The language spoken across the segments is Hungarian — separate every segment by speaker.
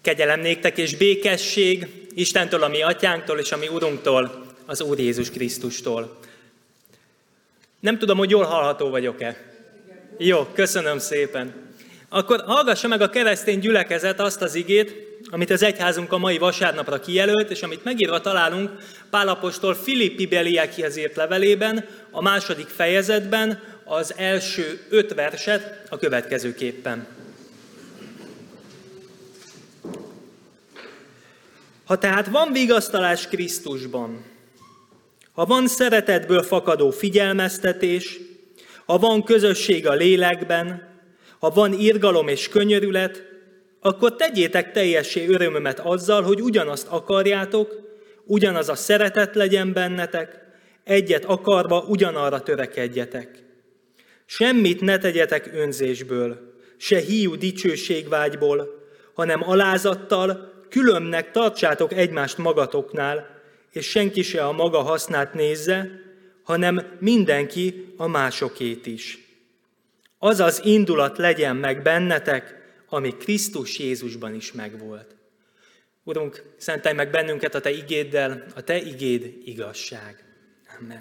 Speaker 1: Kegyelem néktek és békesség Istentől, a mi atyánktól és a mi Urunktól, az Úr Jézus Krisztustól. Nem tudom, hogy jól hallható vagyok-e. Jó, köszönöm szépen. Akkor hallgassa meg a keresztény gyülekezet azt az igét, amit az egyházunk a mai vasárnapra kijelölt, és amit megírva találunk Pál apostol Filippi beliekhez írt levelében, a 2. fejezetben, az első 5 verset a következőképpen. Ha tehát van vigasztalás Krisztusban, ha van szeretetből fakadó figyelmeztetés, ha van közösség a lélekben, ha van irgalom és könyörület, akkor tegyétek teljessé örömömet azzal, hogy ugyanazt akarjátok, ugyanaz a szeretet legyen bennetek, egyet akarva ugyanarra törekedjetek. Semmit ne tegyetek önzésből, se hiú dicsőségvágyból, hanem alázattal, különbnek tartsátok egymást magatoknál, és senki se a maga hasznát nézze, hanem mindenki a másokét is. Az az indulat legyen meg bennetek, ami Krisztus Jézusban is megvolt. Urunk, szentelj meg bennünket a Te igéddel, a Te igéd igazság. Amen.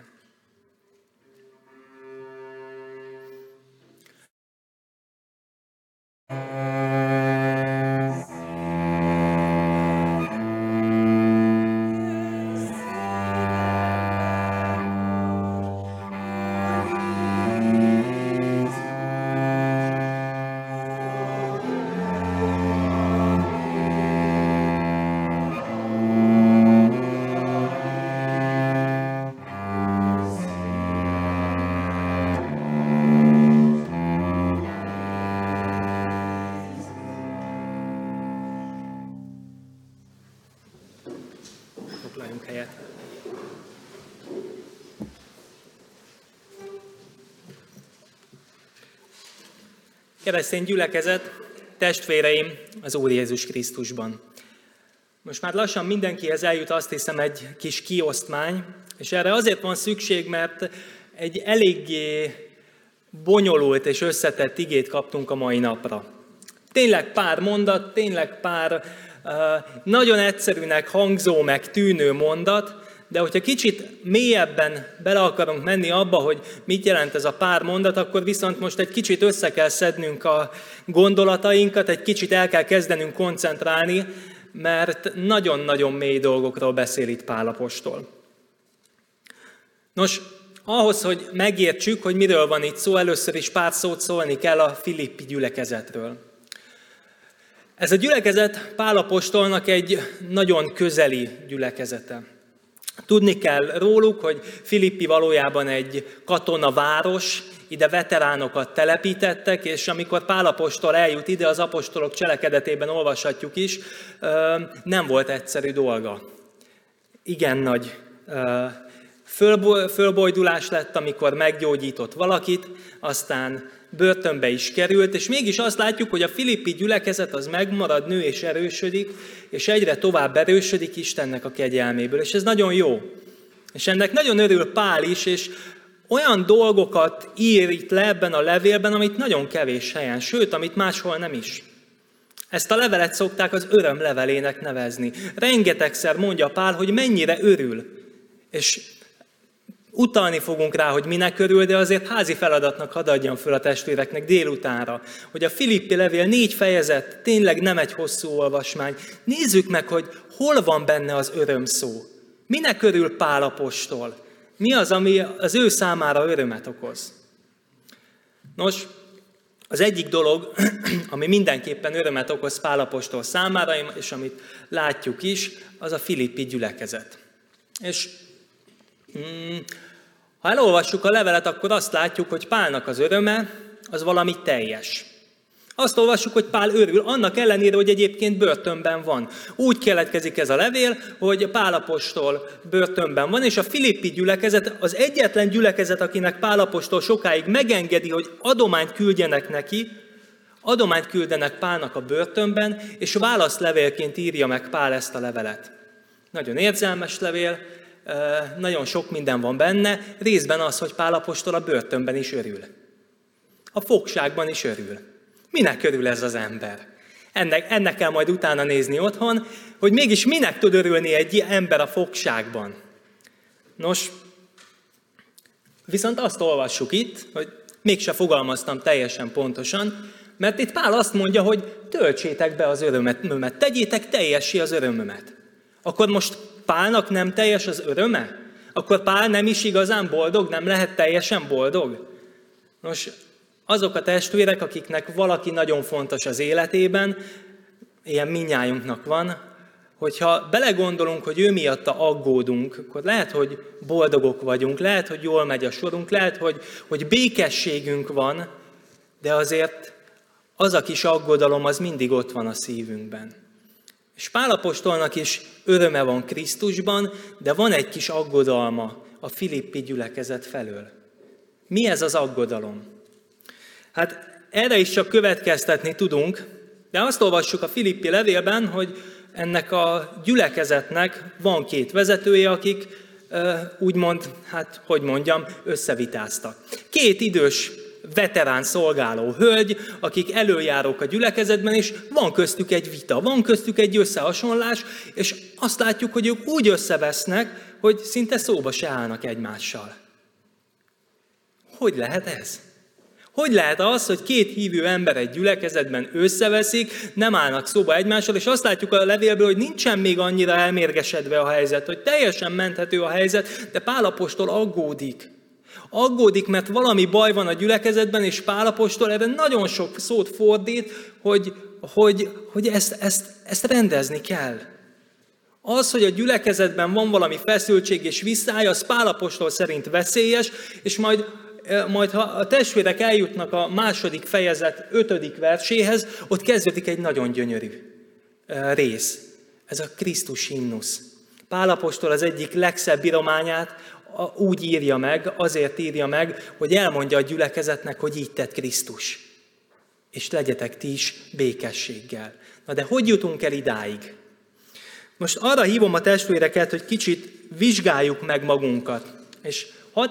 Speaker 1: Keresztény gyülekezet, testvéreim az Úr Jézus Krisztusban. Most már lassan mindenkihez eljut, azt hiszem, egy kis kiosztmány, és erre azért van szükség, mert egy eléggé bonyolult és összetett igét kaptunk a mai napra. Tényleg pár mondat, tényleg pár nagyon egyszerűnek hangzó, meg tűnő mondat, de hogyha kicsit mélyebben bele akarunk menni abba, hogy mit jelent ez a pár mondat, akkor viszont most egy kicsit össze kell szednünk a gondolatainkat, egy kicsit el kell kezdenünk koncentrálni, mert nagyon-nagyon mély dolgokról beszél itt Pál apostol. Nos, ahhoz, hogy megértsük, hogy miről van itt szó, először is pár szót szólni kell a filippi gyülekezetről. Ez a gyülekezet Pál apostolnak egy nagyon közeli gyülekezete. Tudni kell róluk, hogy Filippi valójában egy katonaváros, ide veteránokat telepítettek, és amikor Pál apostol eljut ide, az apostolok cselekedetében olvashatjuk is, nem volt egyszerű dolga. Igen nagy fölbojdulás lett, amikor meggyógyított valakit, aztán börtönbe is került, és mégis azt látjuk, hogy a filippi gyülekezet az megmarad, nő és erősödik, és egyre tovább erősödik Istennek a kegyelméből, és ez nagyon jó. És ennek nagyon örül Pál is, és olyan dolgokat ír itt le ebben a levélben, amit nagyon kevés helyen, sőt, amit máshol nem is. Ezt a levelet szokták az öröm levelének nevezni. Rengetegszer mondja Pál, hogy mennyire örül, és utalni fogunk rá, hogy minek örül, de azért házi feladatnak hadd adjam föl a testvéreknek délutánra, hogy a Filippi levél 4 fejezet tényleg nem egy hosszú olvasmány. Nézzük meg, hogy hol van benne az öröm szó. Minek örül Pál apostol? Mi az, ami az ő számára örömet okoz? Nos, az egyik dolog, ami mindenképpen örömet okoz Pál apostol számára, és amit látjuk is, az a filippi gyülekezet. És ha elolvassuk a levelet, akkor azt látjuk, hogy Pálnak az öröme az valami teljes. Azt olvassuk, hogy Pál örül, annak ellenére, hogy egyébként börtönben van. Úgy keletkezik ez a levél, hogy Pál apostol börtönben van, és a filippi gyülekezet az egyetlen gyülekezet, akinek Pál apostol sokáig megengedi, hogy adományt küldjenek neki, adományt küldenek Pálnak a börtönben, és válaszlevélként írja meg Pál ezt a levelet. Nagyon érzelmes levél, nagyon sok minden van benne, részben az, hogy Pál apostol a börtönben is örül. A fogságban is örül. Minek örül ez az ember? Ennek kell majd utána nézni otthon, hogy mégis minek tud örülni egy ember a fogságban. Nos, viszont azt olvassuk itt, hogy mégse fogalmaztam teljesen pontosan, mert itt Pál azt mondja, hogy töltsétek be az örömömet, tegyétek teljessé az örömömet. Akkor most Pálnak nem teljes az öröme? Akkor Pál nem is igazán boldog, nem lehet teljesen boldog? Nos, azok a testvérek, akiknek valaki nagyon fontos az életében, ilyen mindnyájunknak van, hogyha belegondolunk, hogy ő miatta aggódunk, akkor lehet, hogy boldogok vagyunk, lehet, hogy jól megy a sorunk, lehet, hogy békességünk van, de azért az a kis aggodalom, az mindig ott van a szívünkben. És Pál apostolnak is öröme van Krisztusban, de van egy kis aggodalma a filippi gyülekezet felől. Mi ez az aggodalom? Hát erre is csak következtetni tudunk, de azt olvassuk a filippi levélben, hogy ennek a gyülekezetnek van 2 vezetője, akik úgymond, összevitáztak. 2 idős veterán szolgáló hölgy, akik előjárók a gyülekezetben, és van köztük egy vita, van köztük egy összehasonlás, és azt látjuk, hogy ők úgy összevesznek, hogy szinte szóba se állnak egymással. Hogy lehet ez? Hogy lehet az, hogy 2 hívő ember egy gyülekezetben összeveszik, nem állnak szóba egymással, és azt látjuk a levélből, hogy nincsen még annyira elmérgesedve a helyzet, hogy teljesen menthető a helyzet, de Pál apostol aggódik. Aggódik, mert valami baj van a gyülekezetben, és Pál apostol erre nagyon sok szót fordít, hogy ezt rendezni kell. Az, hogy a gyülekezetben van valami feszültség és visszály, az Pál apostol szerint veszélyes, és majd ha a testvérek eljutnak a 2. fejezet 5. verséhez, ott kezdődik egy nagyon gyönyörű rész. Ez a Krisztus himnusz. Pál apostol az egyik legszebb írományát úgy írja meg, azért írja meg, hogy elmondja a gyülekezetnek, hogy így tett Krisztus. És legyetek ti is békességgel. Na de hogy jutunk el idáig? Most arra hívom a testvéreket, hogy kicsit vizsgáljuk meg magunkat. És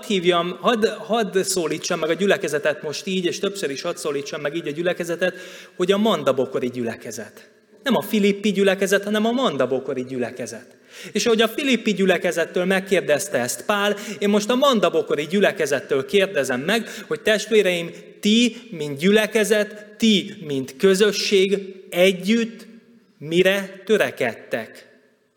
Speaker 1: hadd szólítsam meg a gyülekezetet most így, és többször is hadd szólítsam meg így a gyülekezetet, hogy a mandabokori gyülekezet. Nem a filippi gyülekezet, hanem a mandabokori gyülekezet. És ahogy a filippi gyülekezettől megkérdezte ezt Pál, én most a mandabokori gyülekezettől kérdezem meg, hogy testvéreim, ti, mint gyülekezet, ti, mint közösség együtt mire törekedtek?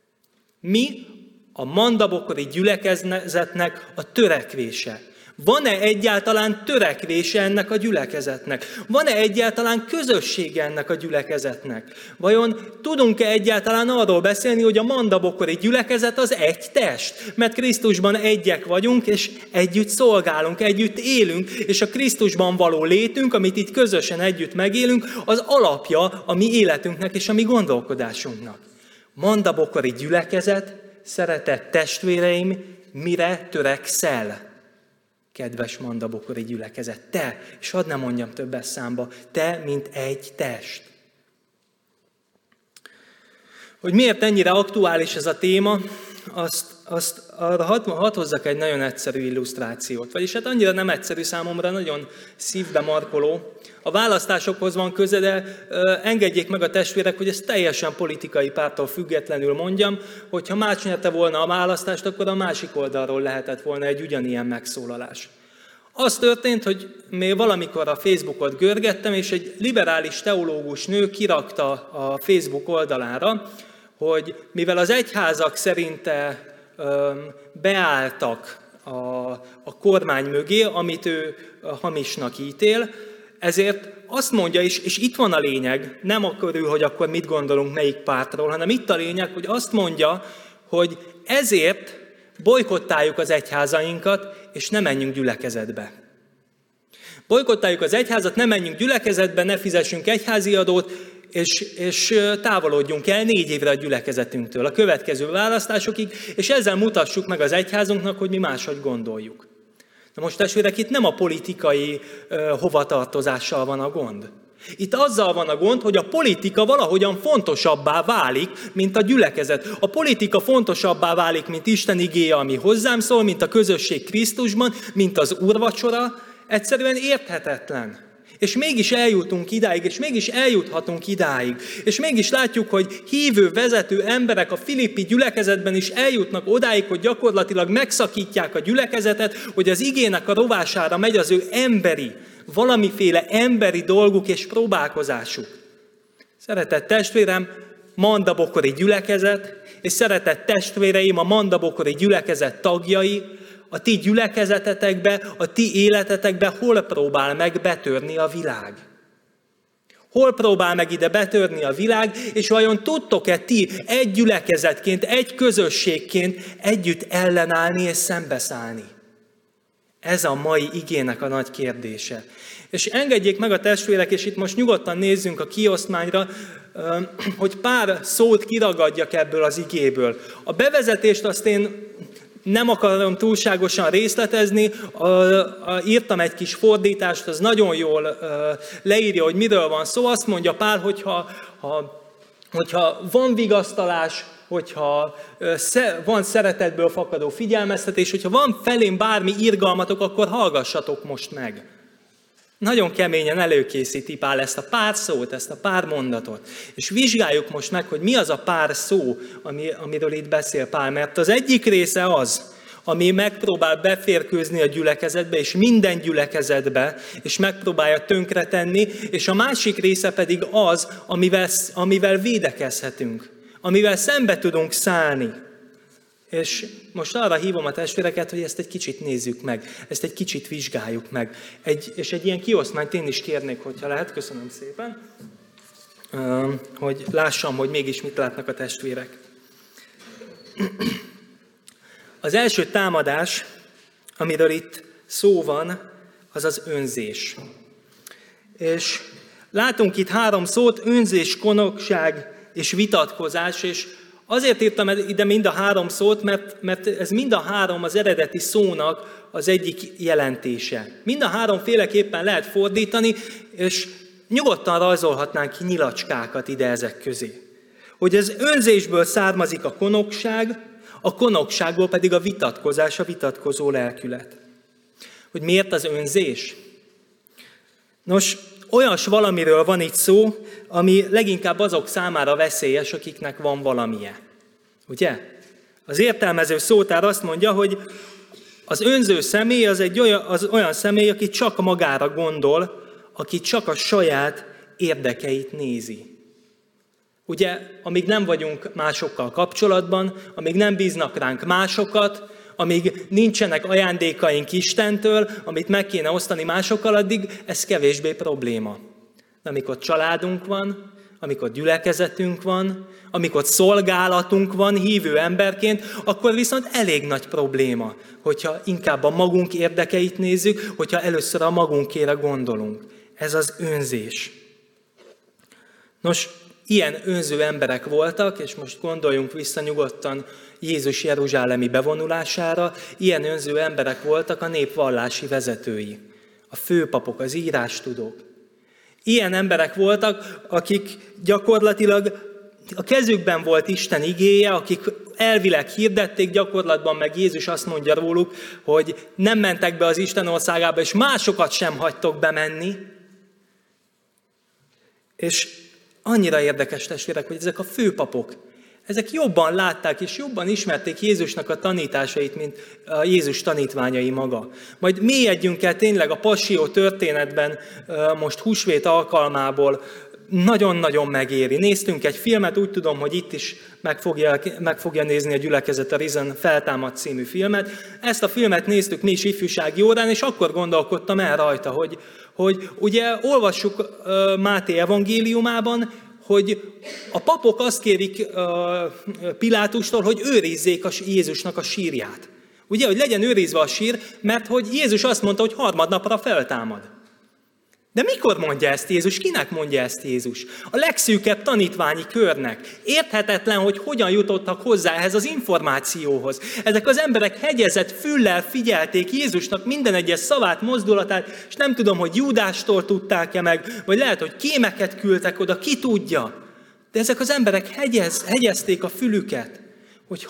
Speaker 1: Mi a mandabokori gyülekezetnek a törekvése? Van-e egyáltalán törekvése ennek a gyülekezetnek? Van-e egyáltalán közössége ennek a gyülekezetnek? Vajon tudunk-e egyáltalán arról beszélni, hogy a mandabokori gyülekezet az egy test? Mert Krisztusban egyek vagyunk, és együtt szolgálunk, együtt élünk, és a Krisztusban való létünk, amit itt közösen együtt megélünk, az alapja a mi életünknek és a mi gondolkodásunknak. Mandabokori gyülekezet, szeretett testvéreim, mire törekszel? Kedves mandabokori gyülekezet, te, és hadd ne mondjam többes számba, te, mint egy test. Hogy miért ennyire aktuális ez a téma, hadd hozzak egy nagyon egyszerű illusztrációt. Vagyis hát annyira nem egyszerű számomra, nagyon szívbe markoló. A választásokhoz van köze, de engedjék meg a testvérek, hogy ezt teljesen politikai pártól függetlenül mondjam, hogyha más nyerte volna a választást, akkor a másik oldalról lehetett volna egy ugyanilyen megszólalás. Az történt, hogy még valamikor a Facebookot görgettem, és egy liberális teológus nő kirakta a Facebook oldalára, hogy mivel az egyházak szerinte beálltak a kormány mögé, amit ő hamisnak ítél, ezért azt mondja, és itt van a lényeg, nem akarul, hogy akkor mit gondolunk melyik pártról, hanem itt a lényeg, hogy azt mondja, hogy ezért bojkottáljuk az egyházainkat, és ne menjünk gyülekezetbe. Bojkottáljuk az egyházat, ne menjünk gyülekezetbe, ne fizessünk egyházi adót, és távolodjunk el 4 évre a gyülekezetünktől, a következő választásokig, és ezzel mutassuk meg az egyházunknak, hogy mi máshogy gondoljuk. Na most testvérek, itt nem a politikai hovatartozással van a gond. Itt azzal van a gond, hogy a politika valahogyan fontosabbá válik, mint a gyülekezet. A politika fontosabbá válik, mint Isten igéje, ami hozzám szól, mint a közösség Krisztusban, mint az úrvacsora. Egyszerűen érthetetlen. És mégis eljutunk idáig, és mégis eljuthatunk idáig. És mégis látjuk, hogy hívő, vezető emberek a filippi gyülekezetben is eljutnak odáig, hogy gyakorlatilag megszakítják a gyülekezetet, hogy az igének a rovására megy az ő valamiféle emberi dolguk és próbálkozásuk. Szeretett testvérem, mandabokori gyülekezet, és szeretett testvéreim, a mandabokori gyülekezet tagjai, a ti gyülekezetetekbe, a ti életetekbe hol próbál meg betörni a világ? Hol próbál meg ide betörni a világ, és vajon tudtok-e ti egy gyülekezetként, egy közösségként együtt ellenállni és szembeszállni? Ez a mai igének a nagy kérdése. És engedjék meg a testvérek, és itt most nyugodtan nézzünk a kioszmányra, hogy pár szót kiragadjak ebből az igéből. A bevezetést azt én nem akarom túlságosan részletezni, írtam egy kis fordítást, az nagyon jól leírja, hogy miről van szó. Azt mondja Pál, hogyha van vigasztalás, hogyha van szeretetből fakadó figyelmeztetés, hogyha van felém bármi irgalmatok, akkor hallgassatok most meg. Nagyon keményen előkészíti Pál ezt a pár szót, ezt a pár mondatot. És vizsgáljuk most meg, hogy mi az a pár szó, amiről itt beszél Pál. Mert az egyik része az, ami megpróbál beférkőzni a gyülekezetbe, és minden gyülekezetbe, és megpróbálja tönkretenni, és a másik része pedig az, amivel védekezhetünk, amivel szembe tudunk szállni. És most arra hívom a testvéreket, hogy ezt egy kicsit nézzük meg, ezt egy kicsit vizsgáljuk meg. És egy ilyen kioszmányt én is kérnék, hogyha lehet, köszönöm szépen, hogy lássam, hogy mégis mit látnak a testvérek. Az első támadás, amiről itt szó van, az az önzés. És látunk itt 3 szót, önzés, konokság és vitatkozás, és azért írtam ide mind a 3 szót, mert ez mind a 3 az eredeti szónak az egyik jelentése. Mind a 3 féleképpen lehet fordítani, és nyugodtan rajzolhatnánk ki nyilacskákat ide ezek közé. Hogy az önzésből származik a konokságból pedig a vitatkozás, a vitatkozó lelkület. Hogy miért az önzés? Nos, olyas valamiről van itt szó, ami leginkább azok számára veszélyes, akiknek van valamije. Ugye? Az értelmező szótár azt mondja, hogy az önző személy az olyan személy, aki csak magára gondol, aki csak a saját érdekeit nézi. Ugye, amíg nem vagyunk másokkal kapcsolatban, amíg nem bíznak ránk másokat, amíg nincsenek ajándékaink Istentől, amit meg kéne osztani másokkal, addig ez kevésbé probléma. De amikor családunk van, amikor gyülekezetünk van, amikor szolgálatunk van hívő emberként, akkor viszont elég nagy probléma, hogyha inkább a magunk érdekeit nézzük, hogyha először a magunkére gondolunk. Ez az önzés. Nos, ilyen önző emberek voltak, és most gondoljunk vissza nyugodtan Jézus jeruzsálemi bevonulására, ilyen önző emberek voltak a nép vallási vezetői, a főpapok, az írástudók. Ilyen emberek voltak, akik gyakorlatilag a kezükben volt Isten igéje, akik elvileg hirdették, gyakorlatban meg Jézus azt mondja róluk, hogy nem mentek be az Isten országába, és másokat sem hagytok bemenni. És annyira érdekes testvérek, hogy ezek a főpapok, ezek jobban látták és jobban ismerték Jézusnak a tanításait, mint a Jézus tanítványai maga. Majd mélyedjünk el tényleg a passió történetben, most húsvét alkalmából, nagyon-nagyon megéri. Néztünk egy filmet, úgy tudom, hogy itt is meg fogja nézni a gyülekezet a Risen Feltámad című filmet. Ezt a filmet néztük mi is ifjúsági órán, és akkor gondolkodtam el rajta, hogy ugye olvassuk Máté evangéliumában, hogy a papok azt kérik Pilátustól, hogy őrizzék Jézusnak a sírját. Ugye, hogy legyen őrizve a sír, mert hogy Jézus azt mondta, hogy harmadnapra feltámad. De mikor mondja ezt Jézus? Kinek mondja ezt Jézus? A legszűkebb tanítványi körnek. Érthetetlen, hogy hogyan jutottak hozzá ehhez az információhoz. Ezek az emberek hegyezett füllel figyelték Jézusnak minden egyes szavát, mozdulatát, és nem tudom, hogy Júdástól tudták-e meg, vagy lehet, hogy kémeket küldtek oda, ki tudja. De ezek az emberek hegyezték a fülüket, hogy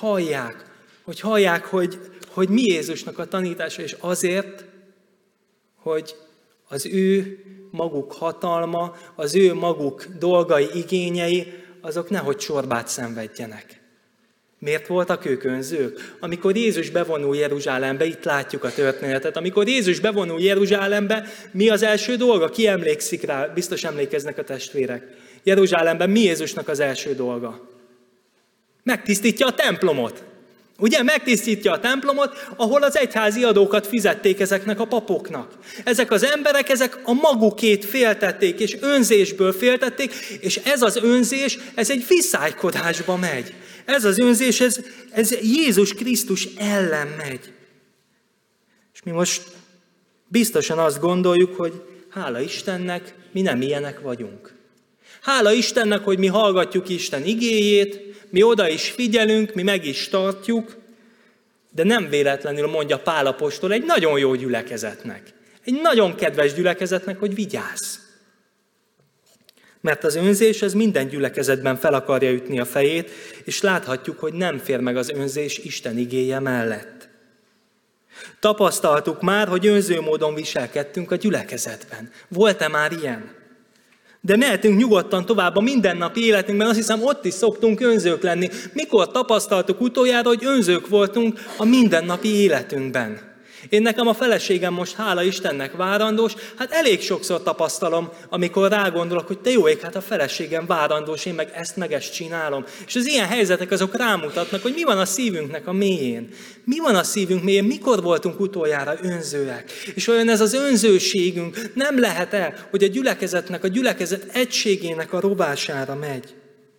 Speaker 1: hallják, hogy mi Jézusnak a tanítása, és azért, hogy az ő maguk hatalma, az ő maguk dolgai, igényei, azok nehogy csorbát szenvedjenek. Miért voltak ők önzők? Amikor Jézus bevonul Jeruzsálembe, itt látjuk a történetet, amikor Jézus bevonul Jeruzsálembe, mi az első dolga? Ki emlékszik rá? Biztos emlékeznek a testvérek. Jeruzsálemben mi Jézusnak az első dolga? Megtisztítja a templomot. Ugye, megtisztítja a templomot, ahol az egyházi adókat fizették ezeknek a papoknak. Ezek az emberek, ezek a magukét féltették, és önzésből féltették, és ez az önzés, ez egy viszálykodásba megy. Ez az önzés, ez Jézus Krisztus ellen megy. És mi most biztosan azt gondoljuk, hogy hála Istennek, mi nem ilyenek vagyunk. Hála Istennek, hogy mi hallgatjuk Isten igéjét, mi oda is figyelünk, mi meg is tartjuk, de nem véletlenül mondja Pál apostol egy nagyon jó gyülekezetnek, egy nagyon kedves gyülekezetnek, hogy vigyázz. Mert az önzés ez minden gyülekezetben fel akarja ütni a fejét, és láthatjuk, hogy nem fér meg az önzés Isten igéje mellett. Tapasztaltuk már, hogy önző módon viselkedtünk a gyülekezetben. Volt-e már ilyen? De mehetünk nyugodtan tovább a mindennapi életünkben, azt hiszem ott is szoktunk önzők lenni. Mikor tapasztaltuk utoljára, hogy önzők voltunk a mindennapi életünkben? Én nekem a feleségem most, hála Istennek, várandós, hát elég sokszor tapasztalom, amikor rágondolok, hogy te jó ég, hát a feleségem várandós, én meg ezt csinálom. És az ilyen helyzetek azok rámutatnak, hogy mi van a szívünknek a mélyén. Mi van a szívünk mélyén, mikor voltunk utoljára önzőek. És olyan ez az önzőségünk nem lehet-e, hogy a gyülekezet egységének a rovására megy.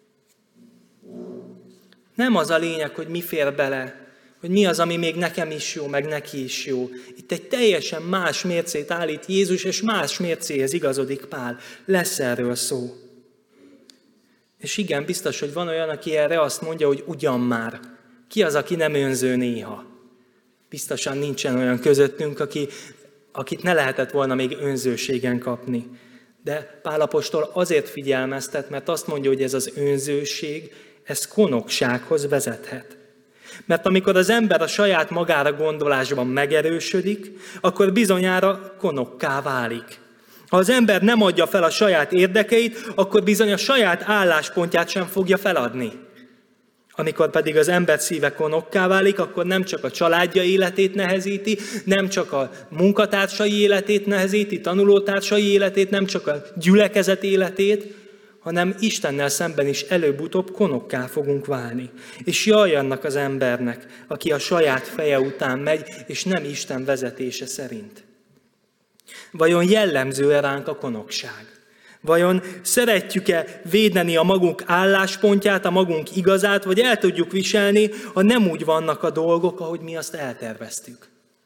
Speaker 1: Nem az a lényeg, hogy mi fér bele, hogy mi az, ami még nekem is jó, meg neki is jó. Itt egy teljesen más mércét állít Jézus, és más mércéhez igazodik Pál. Lesz erről szó. És igen, biztos, hogy van olyan, aki erre azt mondja, hogy ugyan már. Ki az, aki nem önző néha? Biztosan nincsen olyan közöttünk, akit ne lehetett volna még önzőségen kapni. De Pál apostol azért figyelmeztet, mert azt mondja, hogy ez az önzőség, ez konoksághoz vezethet. Mert amikor az ember a saját magára gondolásban megerősödik, akkor bizonyára konokká válik. Ha az ember nem adja fel a saját érdekeit, akkor bizony a saját álláspontját sem fogja feladni. Amikor pedig az ember szíve konokká válik, akkor nem csak a családja életét nehezíti, nem csak a munkatársai életét nehezíti, tanulótársai életét, nem csak a gyülekezet életét, hanem Istennel szemben is előbb-utóbb konokká fogunk válni. És jaj annak az embernek, aki a saját feje után megy, és nem Isten vezetése szerint. Vajon jellemző-e ránk a konokság? Vajon szeretjük-e védeni a magunk álláspontját, a magunk igazát, vagy el tudjuk viselni, ha nem úgy vannak a dolgok, ahogy mi azt elterveztük?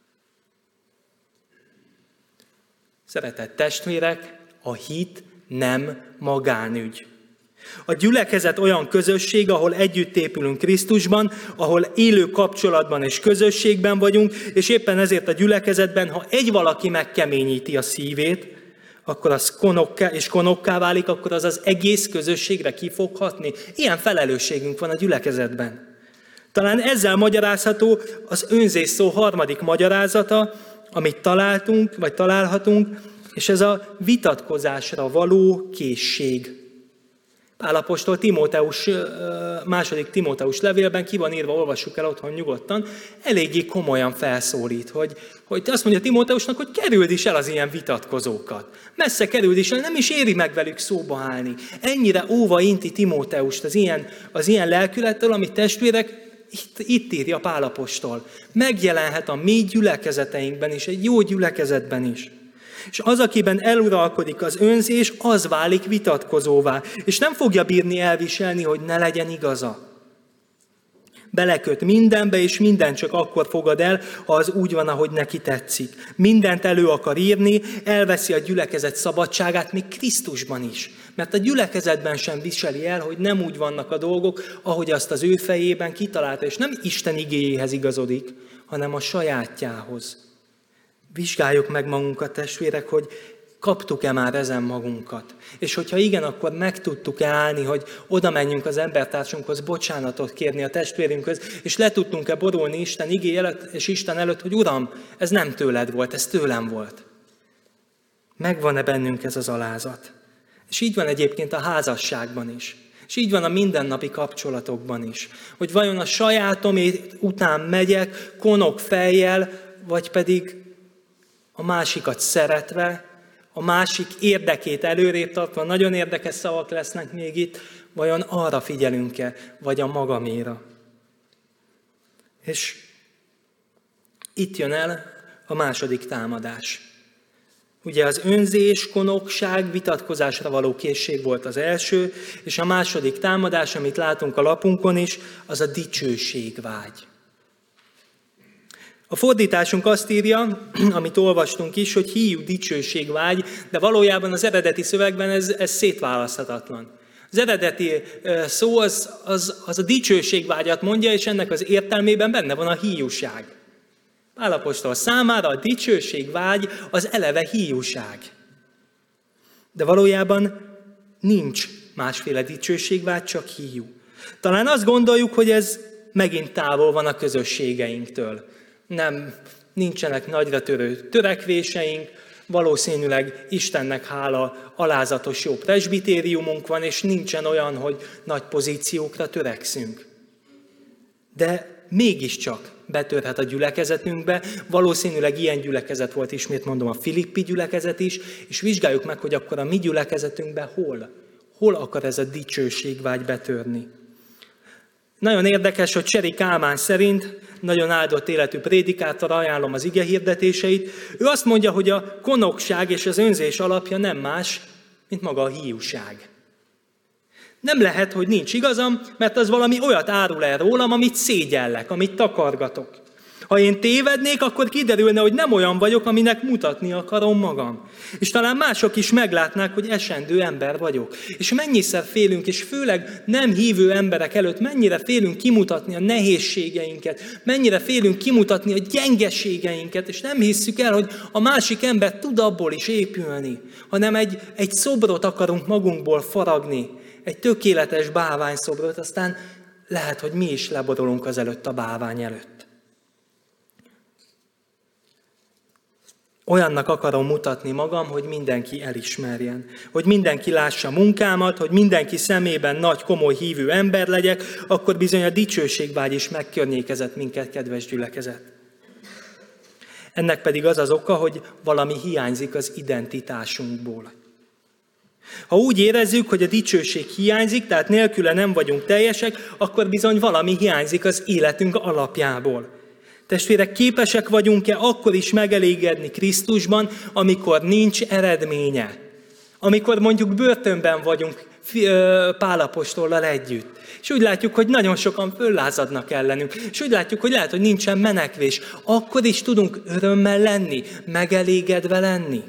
Speaker 1: Szeretett testvérek, a hit nem magánügy. A gyülekezet olyan közösség, ahol együtt épülünk Krisztusban, ahol élő kapcsolatban és közösségben vagyunk, és éppen ezért a gyülekezetben, ha egy valaki megkeményíti a szívét, akkor az konokká válik, akkor az egész közösségre ki fog hatni. Ilyen felelősségünk van a gyülekezetben. Talán ezzel magyarázható az önzés szó harmadik magyarázata, amit találhatunk, és ez a vitatkozásra való készség. Pál apostol második Timóteus levélben ki van írva, olvassuk el otthon nyugodtan, eléggé komolyan felszólít, hogy azt mondja Timóteusnak, hogy kerüld is el az ilyen vitatkozókat. Messze kerüld is el, nem is éri meg velük szóba állni. Ennyire óva inti Timóteust az ilyen lelkülettől, amit testvérek, itt írja Pál apostol. Megjelenhet a mi gyülekezeteinkben is, egy jó gyülekezetben is. És az, akiben eluralkodik az önzés, az válik vitatkozóvá, és nem fogja bírni elviselni, hogy ne legyen igaza. Beleköt mindenbe, és mindent csak akkor fogad el, ha az úgy van, ahogy neki tetszik. Mindent elő akar írni, elveszi a gyülekezet szabadságát, még Krisztusban is. Mert a gyülekezetben sem viseli el, hogy nem úgy vannak a dolgok, ahogy azt az ő fejében kitalálta, és nem Isten igéjéhez igazodik, hanem a sajátjához. Vizsgáljuk meg magunkat, testvérek, hogy kaptuk-e már ezen magunkat. És hogyha igen, akkor meg tudtuk-e állni, hogy oda menjünk az embertársunkhoz bocsánatot kérni a testvérünkhöz, és le tudtunk-e borulni Isten igéje előtt, és Isten előtt, hogy Uram, ez nem tőled volt, ez tőlem volt. Megvan-e bennünk ez az alázat? És így van egyébként a házasságban is. És így van a mindennapi kapcsolatokban is. Hogy vajon a sajátom után megyek, konok fejjel, vagy pedig a másikat szeretve, a másik érdekét előrébb tartva, nagyon érdekes szavak lesznek még itt, vajon arra figyelünk-e, vagy a magaméra. És itt jön el a második támadás. Ugye az önzés, konokság, vitatkozásra való készség volt az első, és a második támadás, amit látunk a lapunkon is, az a dicsőségvágy. A fordításunk azt írja, amit olvastunk is, hogy híjú dicsőségvágy, de valójában az eredeti szövegben ez szétválaszthatatlan. Az eredeti szó az a dicsőségvágyat mondja, és ennek az értelmében benne van a híjúság. Pál apostol számára a dicsőségvágy az eleve híjúság. De valójában nincs másféle dicsőségvágy, csak híjú. Talán azt gondoljuk, hogy ez megint távol van a közösségeinktől. Nincsenek nagyra törő törekvéseink, valószínűleg Istennek hála alázatos jó presbitériumunk van, és nincsen olyan, hogy nagy pozíciókra törekszünk. De mégiscsak betörhet a gyülekezetünkbe, valószínűleg ilyen gyülekezet volt, ismét mondom, a filippi gyülekezet is, és vizsgáljuk meg, hogy akkor a mi gyülekezetünkben hol akar ez a dicsőségvágy betörni. Nagyon érdekes, hogy Cseri Kálmán szerint, nagyon áldott életű prédikátor, ajánlom az ige hirdetéseit, ő azt mondja, hogy a konokság és az önzés alapja nem más, mint maga a híjúság. Nem lehet, hogy nincs igazam, mert az valami olyat árul el rólam, amit szégyellek, amit takargatok. Ha én tévednék, akkor kiderülne, hogy nem olyan vagyok, aminek mutatni akarom magam. És talán mások is meglátnák, hogy esendő ember vagyok. És mennyiszer félünk, és főleg nem hívő emberek előtt, mennyire félünk kimutatni a nehézségeinket, mennyire félünk kimutatni a gyengeségeinket, és nem hisszük el, hogy a másik ember tud abból is épülni, hanem egy szobrot akarunk magunkból faragni, egy tökéletes bálványszobrot, aztán lehet, hogy mi is leborulunk az előtt a bálvány előtt. Olyannak akarom mutatni magam, hogy mindenki elismerjen, hogy mindenki lássa munkámat, hogy mindenki szemében nagy, komoly hívő ember legyek, akkor bizony a dicsőségvágy is megkörnyékezett minket, kedves gyülekezet. Ennek pedig az az oka, hogy valami hiányzik az identitásunkból. Ha úgy érezzük, hogy a dicsőség hiányzik, tehát nélküle nem vagyunk teljesek, akkor bizony valami hiányzik az életünk alapjából. Testvérek, képesek vagyunk-e akkor is megelégedni Krisztusban, amikor nincs eredménye? Amikor mondjuk börtönben vagyunk Pál apostollal együtt. És úgy látjuk, hogy nagyon sokan föllázadnak ellenünk. És úgy látjuk, hogy lehet, hogy nincsen menekvés. Akkor is tudunk örömmel lenni, megelégedve lenni.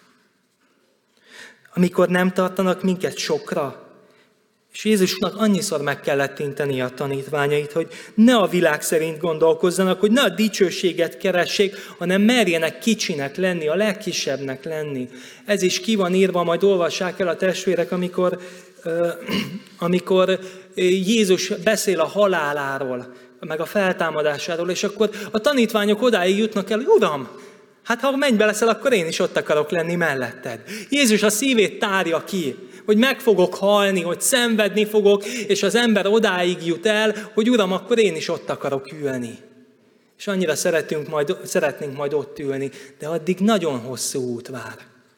Speaker 1: Amikor nem tartanak minket sokra. És Jézusnak annyiszor meg kellett inteni a tanítványait, hogy ne a világ szerint gondolkozzanak, hogy ne a dicsőséget keressék, hanem merjenek kicsinek lenni, a legkisebbnek lenni. Ez is ki van írva, majd olvassák el a testvérek, amikor Jézus beszél a haláláról, meg a feltámadásáról, és akkor a tanítványok odáig jutnak el, hogy Uram, hát ha mennybe leszel, akkor én is ott akarok lenni melletted. Jézus a szívét tárja ki, hogy meg fogok halni, hogy szenvedni fogok, és az ember odáig jut el, hogy Uram, akkor én is ott akarok ülni. És annyira szeretnénk majd ott ülni, de addig nagyon hosszú út vár.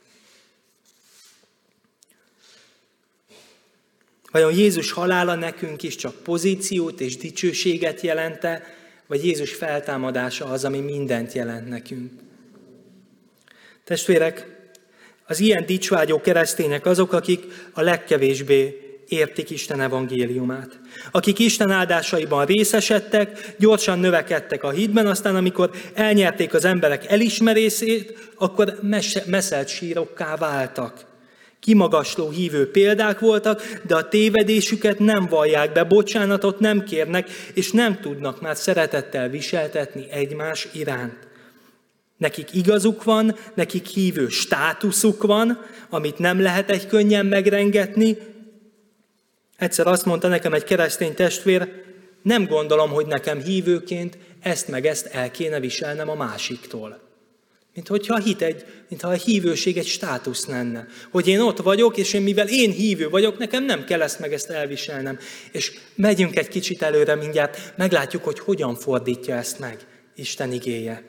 Speaker 1: Vajon Jézus halála nekünk is csak pozíciót és dicsőséget jelente, vagy Jézus feltámadása az, ami mindent jelent nekünk? Testvérek, az ilyen dicsvágyó keresztények azok, akik a legkevésbé értik Isten evangéliumát. Akik Isten áldásaiban részesedtek, gyorsan növekedtek a hitben, aztán amikor elnyerték az emberek elismerését, akkor meszelt sírokká váltak. Kimagasló hívő példák voltak, de a tévedésüket nem vallják be, bocsánatot nem kérnek, és nem tudnak már szeretettel viseltetni egymás iránt. Nekik igazuk van, nekik hívő státuszuk van, amit nem lehet egy könnyen megrengetni. Egyszer azt mondta nekem egy keresztény testvér, nem gondolom, hogy nekem hívőként ezt meg ezt el kéne viselnem a másiktól. mintha a hívőség egy státusz lenne. Hogy én ott vagyok, és mivel én hívő vagyok, nekem nem kell ezt elviselnem. És megyünk egy kicsit előre mindjárt, meglátjuk, hogy hogyan fordítja ezt meg Isten igéje.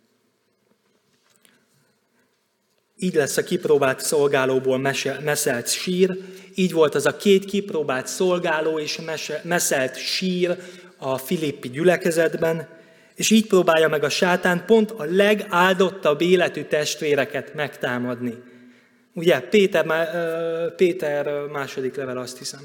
Speaker 1: Így lesz a kipróbált szolgálóból meszelt sír, így volt az a 2 kipróbált szolgáló és meszelt sír a filippi gyülekezetben, és így próbálja meg a sátán pont a legáldottabb életű testvéreket megtámadni. Ugye, Péter második level, azt hiszem.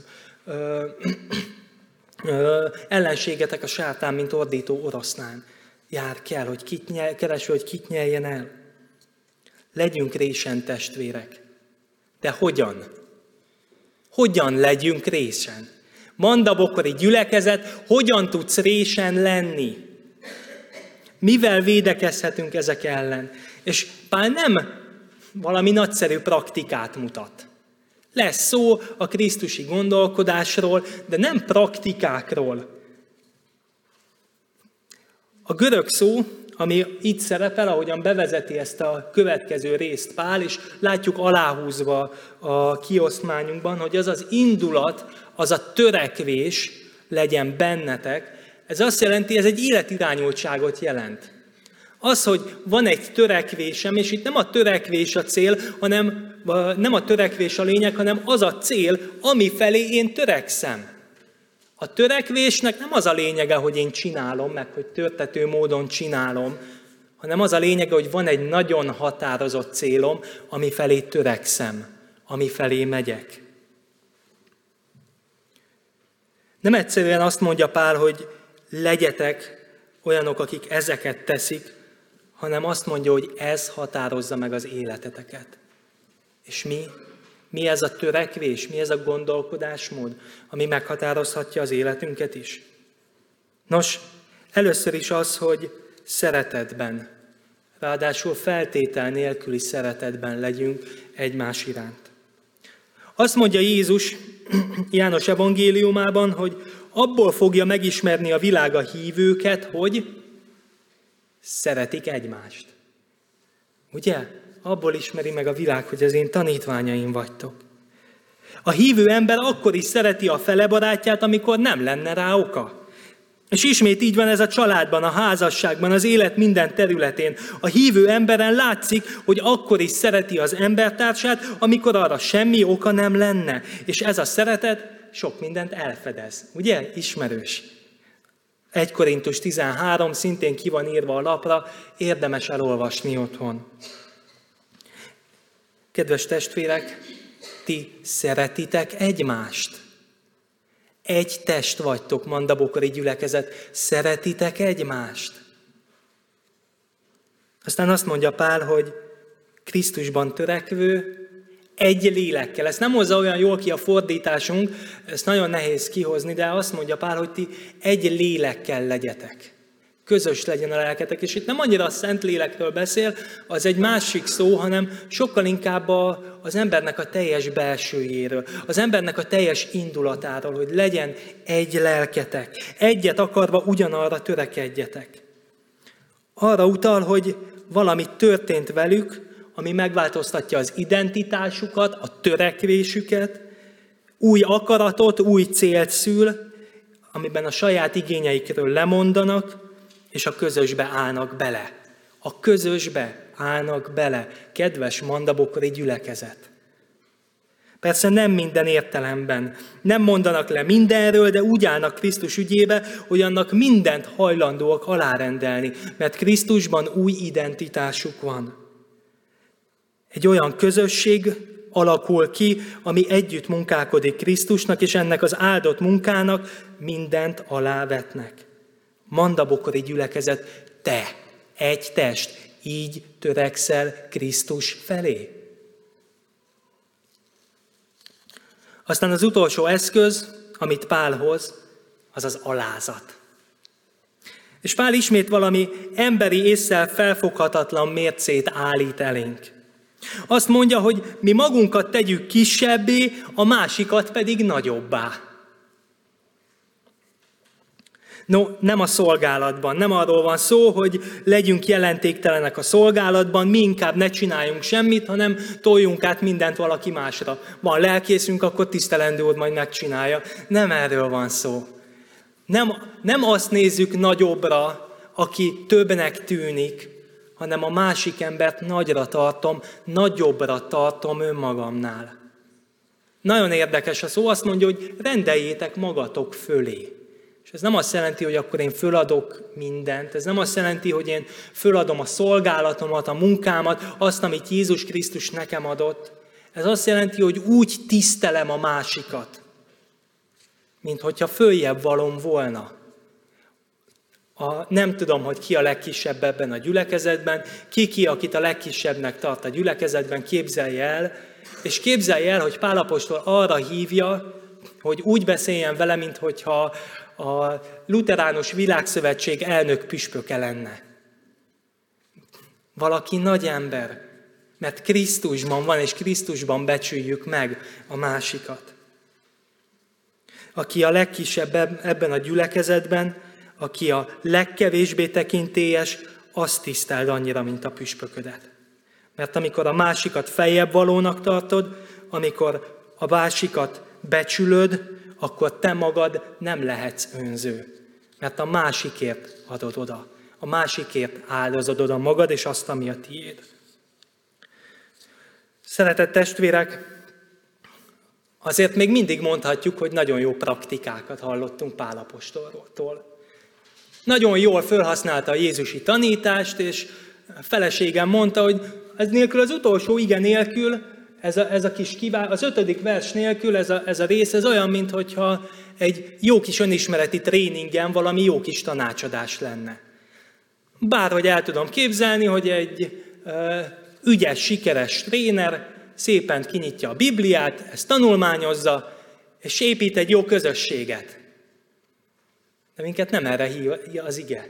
Speaker 1: Ellenségetek a sátán, mint ordító oroszlán. Jár kell, hogy kereső, hogy kit nyeljen el. Legyünk résen testvérek. De hogyan? Hogyan legyünk résen? Mandabokori gyülekezet, hogyan tudsz résen lenni? Mivel védekezhetünk ezek ellen? És Pál nem valami nagyszerű praktikát mutat. Lesz szó a krisztusi gondolkodásról, de nem praktikákról. A görög szó, ami itt szerepel, ahogyan bevezeti ezt a következő részt Pál, és látjuk aláhúzva a kioszmányunkban, hogy az az indulat, az a törekvés legyen bennetek. Ez azt jelenti, ez egy életirányultságot jelent. Az, hogy van egy törekvésem, és itt nem a törekvés a cél, nem a törekvés a lényeg, hanem az a cél, ami felé én törekszem. A törekvésnek nem az a lényege, hogy én csinálom, meg hogy törtető módon csinálom, hanem az a lényege, hogy van egy nagyon határozott célom, ami felé törekszem, ami felé megyek. Nem egyszerűen azt mondja Pál, hogy legyetek olyanok, akik ezeket teszik, hanem azt mondja, hogy ez határozza meg az életeteket. És mi? Mi ez a törekvés? Mi ez a gondolkodásmód, ami meghatározhatja az életünket is? Nos, először is az, hogy szeretetben, ráadásul feltétel nélküli szeretetben legyünk egymás iránt. Azt mondja Jézus János evangéliumában, hogy abból fogja megismerni a világ a hívőket, hogy szeretik egymást. Ugye? Abból ismeri meg a világ, hogy az én tanítványaim vagytok. A hívő ember akkor is szereti a fele barátját, amikor nem lenne rá oka. És ismét így van ez a családban, a házasságban, az élet minden területén. A hívő emberen látszik, hogy akkor is szereti az embertársát, amikor arra semmi oka nem lenne. És ez a szeretet sok mindent elfedez. Ugye? Ismerős. 1 Korintus 13, szintén ki van írva a lapra, érdemes elolvasni otthon. Kedves testvérek, ti szeretitek egymást. Egy test vagytok, mandabokori gyülekezet, szeretitek egymást. Aztán azt mondja Pál, hogy Krisztusban törekvő, egy lélekkel. Ezt nem hozza olyan jól ki a fordításunk, ezt nagyon nehéz kihozni, de azt mondja Pál, hogy ti egy lélekkel legyetek. Közös legyen a lelketek, és itt nem annyira a Szent Lélekről beszél, az egy másik szó, hanem sokkal inkább az embernek a teljes belsőjéről, az embernek a teljes indulatáról, hogy legyen egy lelketek, egyet akarva ugyanarra törekedjetek. Arra utal, hogy valami történt velük, ami megváltoztatja az identitásukat, a törekvésüket, új akaratot, új célt szül, amiben a saját igényeikről lemondanak, és a közösbe állnak bele. A közösbe állnak bele, kedves mandabokori gyülekezet. Persze nem minden értelemben. Nem mondanak le mindenről, de úgy állnak Krisztus ügyébe, hogy annak mindent hajlandóak alárendelni, mert Krisztusban új identitásuk van. Egy olyan közösség alakul ki, ami együtt munkálkodik Krisztusnak, és ennek az áldott munkának mindent alávetnek. Mandabokori gyülekezet, te, egy test, így törekszel Krisztus felé. Aztán az utolsó eszköz, amit Pál hoz, az az alázat. És Pál ismét valami emberi ésszel felfoghatatlan mércét állít elénk. Azt mondja, hogy mi magunkat tegyük kisebbé, a másikat pedig nagyobbá. No, nem a szolgálatban, nem arról van szó, hogy legyünk jelentéktelenek a szolgálatban, mi inkább ne csináljunk semmit, hanem toljunk át mindent valaki másra. Van lelkészünk, akkor tisztelendő úr majd megcsinálja. Nem erről van szó. Nem azt nézzük nagyobbra, aki többnek tűnik, hanem a másik embert nagyra tartom, nagyobbra tartom önmagamnál. Nagyon érdekes a szó, azt mondja, hogy rendeljétek magatok fölé. És ez nem azt jelenti, hogy akkor én föladok mindent, ez nem azt jelenti, hogy én föladom a szolgálatomat, a munkámat, azt, amit Jézus Krisztus nekem adott. Ez azt jelenti, hogy úgy tisztelem a másikat, mint hogyha följebb valom volna. Nem tudom, hogy ki a legkisebb ebben a gyülekezetben, ki, akit a legkisebbnek tart a gyülekezetben, képzelje el, és képzelje el, hogy Pál apostol arra hívja, hogy úgy beszéljen vele, minthogyha a Lutheránus Világszövetség elnök püspöke lenne. Valaki nagy ember, mert Krisztusban van, és Krisztusban becsüljük meg a másikat. Aki a legkisebb ebben a gyülekezetben, aki a legkevésbé tekintélyes, azt tiszteld annyira, mint a püspöködet. Mert amikor a másikat feljebb valónak tartod, amikor a másikat becsülöd, akkor te magad nem lehetsz önző. Mert a másikért adod oda. A másikért áldozod oda magad, és azt, ami a tiéd. Szeretett testvérek, azért még mindig mondhatjuk, hogy nagyon jó praktikákat hallottunk Pál apostoltól. Nagyon jól felhasználta a jézusi tanítást, és a feleségem mondta, hogy ez nélkül, az utolsó ige nélkül, ez a kis az 5. vers nélkül ez a rész, ez olyan, mintha egy jó kis önismereti tréningen valami jó kis tanácsadás lenne. Bárhogy el tudom képzelni, hogy egy ügyes, sikeres tréner szépen kinyitja a Bibliát, ezt tanulmányozza, és épít egy jó közösséget. De minket nem erre hívja az ige.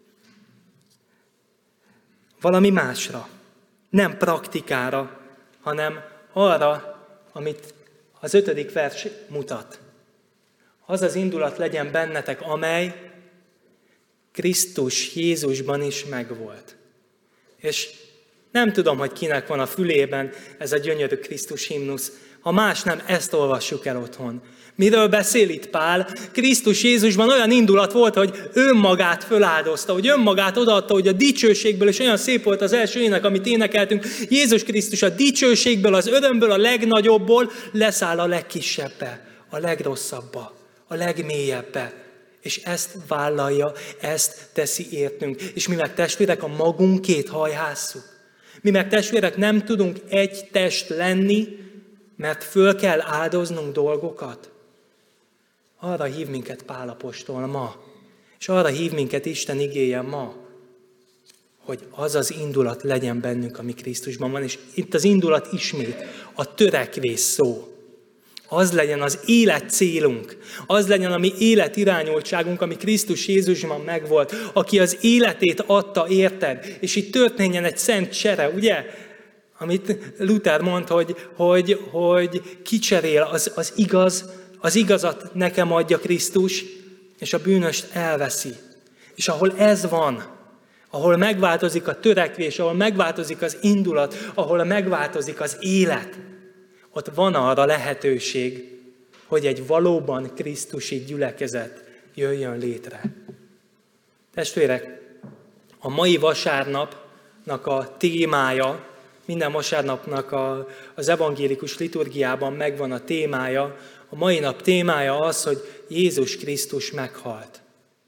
Speaker 1: Valami másra. Nem praktikára, hanem arra, amit az 5. vers mutat. Az az indulat legyen bennetek, amely Krisztus Jézusban is megvolt. És nem tudom, hogy kinek van a fülében ez a gyönyörű Krisztus himnusz. Ha más nem, ezt olvassuk el otthon. Miről beszél itt Pál? Krisztus Jézusban olyan indulat volt, hogy önmagát föláldozta, hogy önmagát odaadta, hogy a dicsőségből, és olyan szép volt az első ének, amit énekeltünk, Jézus Krisztus a dicsőségből, az örömből, a legnagyobbból leszáll a legkisebbe, a legrosszabbba, a legmélyebbe. És ezt vállalja, ezt teszi értünk. És mi meg testvérek a magunkét hajhásszuk. Mi meg testvérek nem tudunk egy test lenni, mert föl kell áldoznunk dolgokat. Arra hív minket Pál apostol ma, és arra hív minket Isten igéje ma, hogy az az indulat legyen bennünk, ami Krisztusban van, és itt az indulat ismét, a törekvés szó. Az legyen az élet célunk, az legyen a mi életirányultságunk, ami Krisztus Jézusban megvolt, aki az életét adta, érted? És itt történjen egy szent csere, ugye? Amit Luther mond, hogy kicserél az igazat nekem adja Krisztus, és a bűnöst elveszi. És ahol ez van, ahol megváltozik a törekvés, ahol megváltozik az indulat, ahol megváltozik az élet, ott van arra lehetőség, hogy egy valóban krisztusi gyülekezet jöjjön létre. Testvérek, a mai vasárnapnak a témája, minden vasárnapnak az evangélikus liturgiában megvan a témája. A mai nap témája az, hogy Jézus Krisztus meghalt.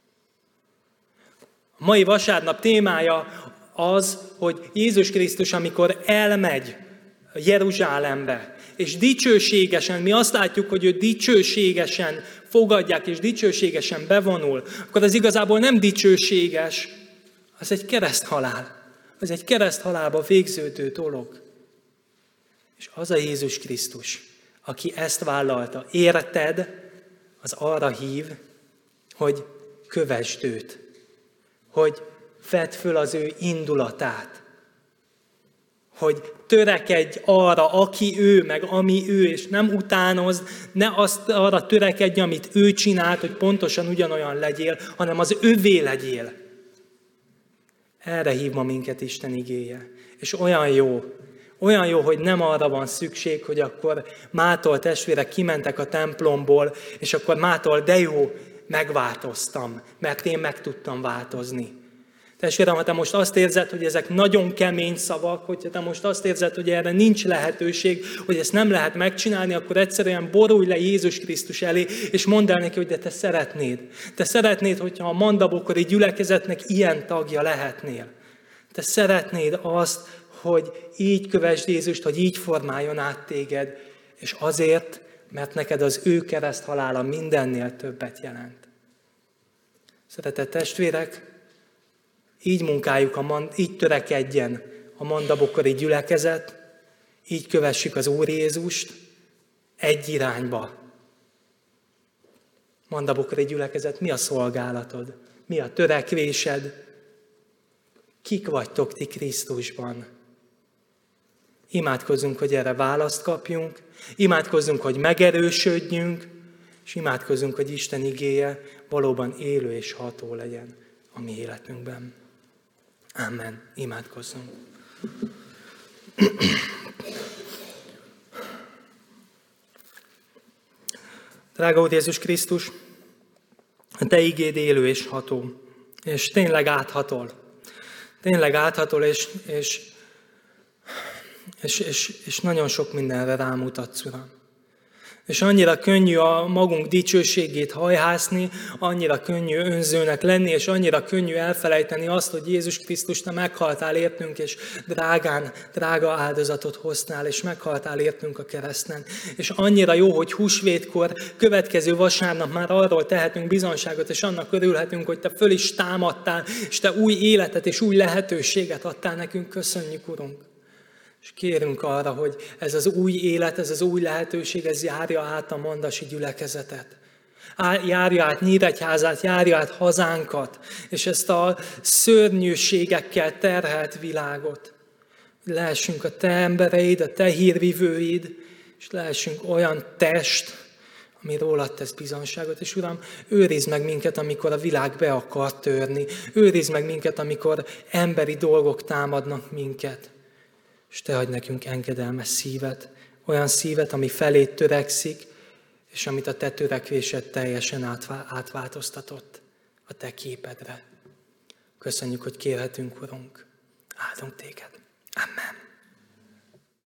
Speaker 1: A mai vasárnap témája az, hogy Jézus Krisztus, amikor elmegy Jeruzsálembe, és dicsőségesen, mi azt látjuk, hogy ő dicsőségesen fogadják, és dicsőségesen bevonul, akkor az igazából nem dicsőséges, az egy kereszthalál. Az egy kereszthalálba végződő dolog. És az a Jézus Krisztus, aki ezt vállalta, érted, az arra hív, hogy kövesd őt, hogy vedd föl az ő indulatát, hogy törekedj arra, aki ő, meg ami ő, és nem utánozd, ne azt arra törekedj, amit ő csinált, hogy pontosan ugyanolyan legyél, hanem az övé legyél. Erre hív ma minket Isten igéje. És olyan jó, hogy nem arra van szükség, hogy akkor mától testvérek kimentek a templomból, és akkor mától de jó, megváltoztam, mert én meg tudtam változni. Testvérem, ha te most azt érzed, hogy ezek nagyon kemény szavak, hogyha te most azt érzed, hogy erre nincs lehetőség, hogy ezt nem lehet megcsinálni, akkor egyszerűen borulj le Jézus Krisztus elé, és mondd el neki, hogy de te szeretnéd. Te szeretnéd, hogyha a mandabokori gyülekezetnek ilyen tagja lehetnél. Te szeretnéd azt, hogy így kövesd Jézust, hogy így formáljon át téged, és azért, mert neked az ő kereszthalála mindennél többet jelent. Szeretett testvérek, így munkáljuk, így törekedjen a mandabokori gyülekezet, így kövessük az Úr Jézust egy irányba. Mandabokori gyülekezet, mi a szolgálatod? Mi a törekvésed? Kik vagytok ti Krisztusban? Imádkozzunk, hogy erre választ kapjunk, imádkozzunk, hogy megerősödjünk, és imádkozzunk, hogy Isten igéje valóban élő és ható legyen a mi életünkben. Amen. Imádkozzunk. Drága Úr Jézus Krisztus, a Te igéd élő és ható, és tényleg áthatol. Tényleg áthatol, és nagyon sok mindenre rámutatsz, Uram. És annyira könnyű a magunk dicsőségét hajhászni, annyira könnyű önzőnek lenni, és annyira könnyű elfelejteni azt, hogy Jézus Krisztus, te meghaltál értünk, és drága áldozatot hoztál, és meghaltál értünk a kereszten. És annyira jó, hogy húsvétkor, következő vasárnap már arról tehetünk bizonságot, és annak örülhetünk, hogy te föl is támadtál, és te új életet és új lehetőséget adtál nekünk. Köszönjük, Urunk! És kérünk arra, hogy ez az új élet, ez az új lehetőség, ez járja át a mandasi gyülekezetet. Járja át Nyíregyházát, járja át hazánkat, és ezt a szörnyűségekkel terhelt világot. Lehessünk a te embereid, a te hírvivőid, és lehessünk olyan test, ami rólad tesz bizonságot. És Uram, őrizd meg minket, amikor a világ be akar törni. Őrizd meg minket, amikor emberi dolgok támadnak minket. És te adj nekünk engedelmes szívet, olyan szívet, ami felé törekszik, és amit a te törekvésed teljesen átváltoztatott a te képedre. Köszönjük, hogy kérhetünk, Urunk. Áldunk téged.